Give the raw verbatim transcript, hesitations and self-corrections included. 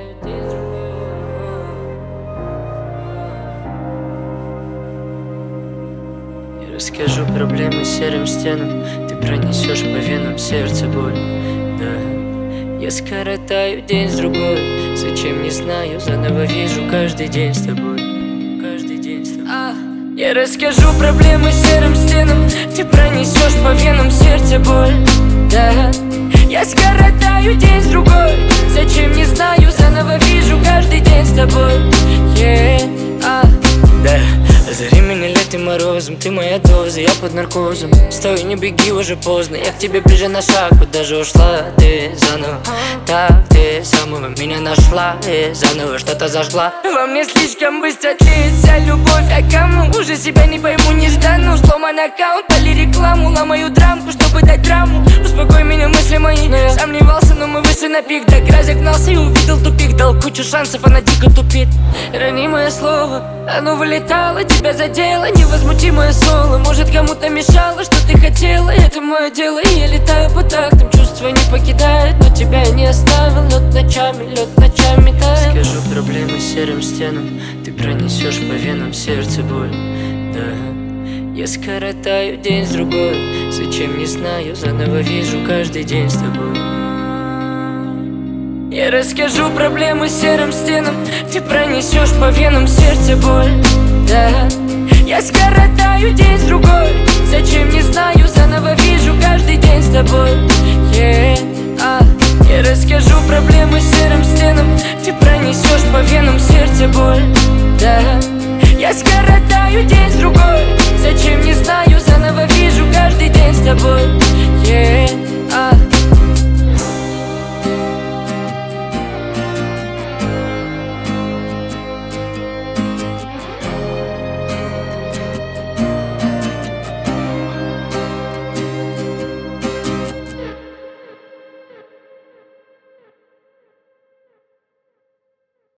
коротаю день с другой. Я расскажу проблемы серым стенам, ты пронесешь по венам сердце боль. Да, я скоротаю день с другой. Зачем, не знаю, заново вижу каждый день с тобой. Каждый день с тобой. А, я расскажу проблемы серым стенам, ты пронесешь по венам сердце боль. Да, я скоротаю день с другой. Зачем, не знаю, заново вижу каждый день с тобой. Yeah, а, да. Озари меня летом морозом, ты моя доза, я под наркозом. Стой, не беги, уже поздно, я к тебе ближе на шаг. Куда же ушла ты заново? Так ты самого меня нашла и заново что-то зажгла. Во мне слишком быстро тлеет вся любовь, а кому? Уже себя не пойму нежданно. Сломан аккаунт, пали рекламу, ломаю драмку, чтобы дать драму. Успокой меня, мысли мои, но я сомневался, но мы вышли на пик. Так разогнался и увидел тупик, дал кучу шансов, она дико тупит. Ранимое слово, оно вылетало, тебя задело, невозмутимое соло. Может, кому-то мешало, что ты хотела, это мое дело. И я летаю по тактам, чувства не покидает, но тебя я не оставил. Лед ночами, лед ночами тает. Скажу проблемы серым стенам, ты пронесешь по венам сердце боль. Да, я скоротаю день с другой. Зачем, не знаю, заново вижу каждый день с тобой. Я расскажу проблемы серым стенам, ты пронесешь по венам сердце боль. Да, я скоротаю день с другой. Зачем, не знаю, заново вижу каждый день с тобой. Yeah, а, я расскажу проблемы серым стенам, ты пронесешь по венам сердце боль. Да, я скоротаю день с другой. Зачем, не знаю, заново вижу